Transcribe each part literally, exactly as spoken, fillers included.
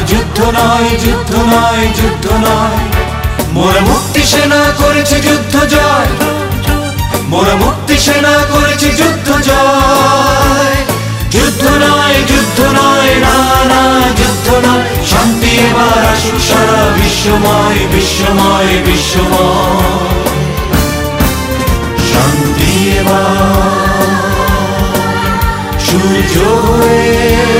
যুদ্ধ নয় যুদ্ধ নয় যুদ্ধ নয়, মোরা মুক্তি সেনা করেছে যুদ্ধ জয়, মোরা মুক্তি সেনা করেছে যুদ্ধ জয়। যুদ্ধ নয় যুদ্ধ নয় না না যুদ্ধ নয়, শান্তি এবার আসুক সারা বিশ্বময় বিশ্বময় বিশ্বময়। শান্তি এবার সূর্য হয়ে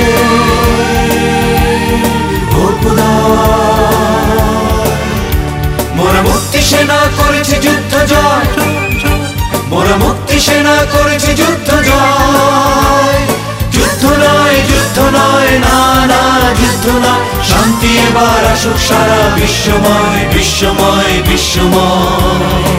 হোক উদয়। মোরা মুক্তি সেনা করেছে যুদ্ধ জয়, মোরা মুক্তি সেনা করেছে যুদ্ধ জয়। যুদ্ধ নয় যুদ্ধ নয় না না যুদ্ধ নয়, শান্তি এবার আসুক সারা বিশ্বময় বিশ্বময় বিশ্বময়।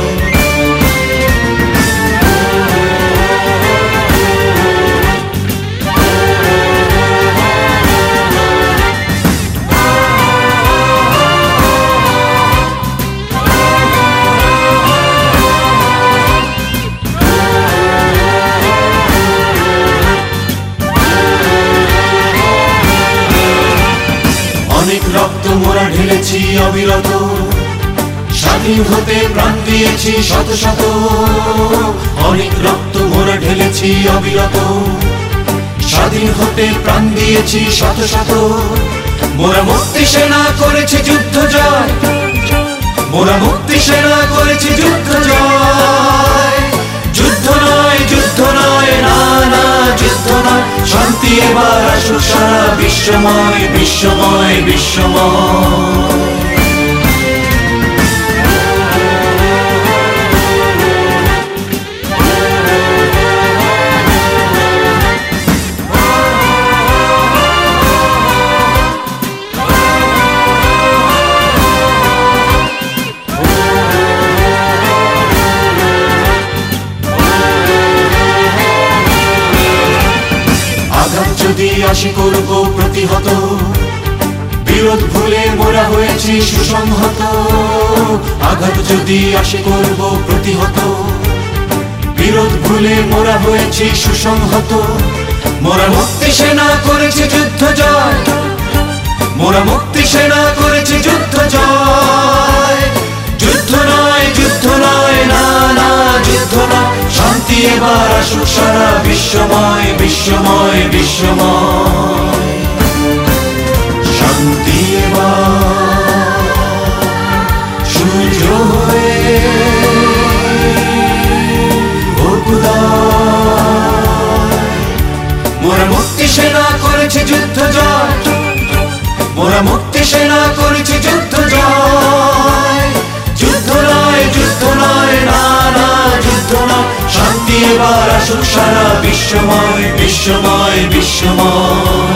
অনেক রক্ত মোরা ঢেলেছি অবিরত, স্বাধীন হতে প্রাণ দিয়েছি শত শত। অনেক রক্ত মোরা ঢেলেছি অবিরত, স্বাধীন হতে প্রাণ দিয়েছি শত শত। মোরা মুক্তি সেনা করেছি যুদ্ধ জয়, মোরা মুক্তি সেনা করেছি যুদ্ধ জয়। যুদ্ধ নয় যুদ্ধ নয় না না যুদ্ধ নয়, শান্তি এবার আসুক সারা বিশ্বময় বিশ্বময় বিশ্বময়। যদি আসি করব প্রতিহত, বিরোধ ভুলে মোরা হয়েছি সুসংহত। আঘাত যদি আসি করব প্রতিহত, বিরোধ ভুলে মোরা হয়েছি সুসংহত। মোরা মুক্তি সেনা করেছি যুদ্ধ জয়, মোরা মুক্তি সেনা করেছি যুদ্ধ জয়। যুদ্ধ নয় যুদ্ধ নয় না না যুদ্ধ নয়, শান্তি এবার আসুক সারা বিশ্বময় বিশ্বময় বিশ্বময়। শান্তি এবার সূর্য হয়ে হোক উদয়। মোরা মুক্তি সেনা করেছি যুদ্ধ জয়, মোরা মুক্তি সেনা করেছি যুদ্ধ জয়। যুদ্ধ নয় যুদ্ধ নয় না না যুদ্ধ নয়, শান্তি এবার আসুক সারা বিশ্বময় বিশ্বময় বিশ্বময়।